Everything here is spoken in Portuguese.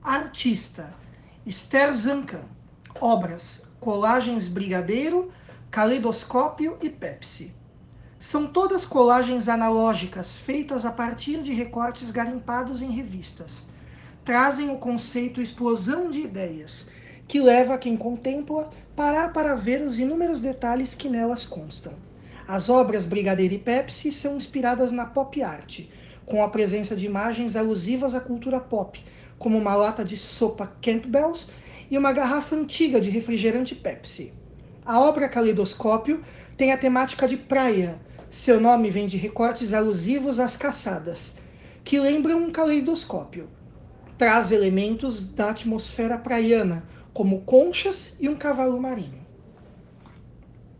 Artista: Esther Zancan. Obras: Colagens Brigadeiro, Caleidoscópio e Pepsi. São todas colagens analógicas feitas a partir de recortes garimpados em revistas. Trazem o conceito explosão de ideias, que leva quem contempla parar para ver os inúmeros detalhes que nelas constam. As obras Brigadeiro e Pepsi são inspiradas na pop art, com a presença de imagens alusivas à cultura pop, como uma lata de sopa Campbell's e uma garrafa antiga de refrigerante Pepsi. A obra Caleidoscópio tem a temática de praia. Seu nome vem de recortes alusivos às caçadas, que lembram um caleidoscópio. Traz elementos da atmosfera praiana, como conchas e um cavalo marinho.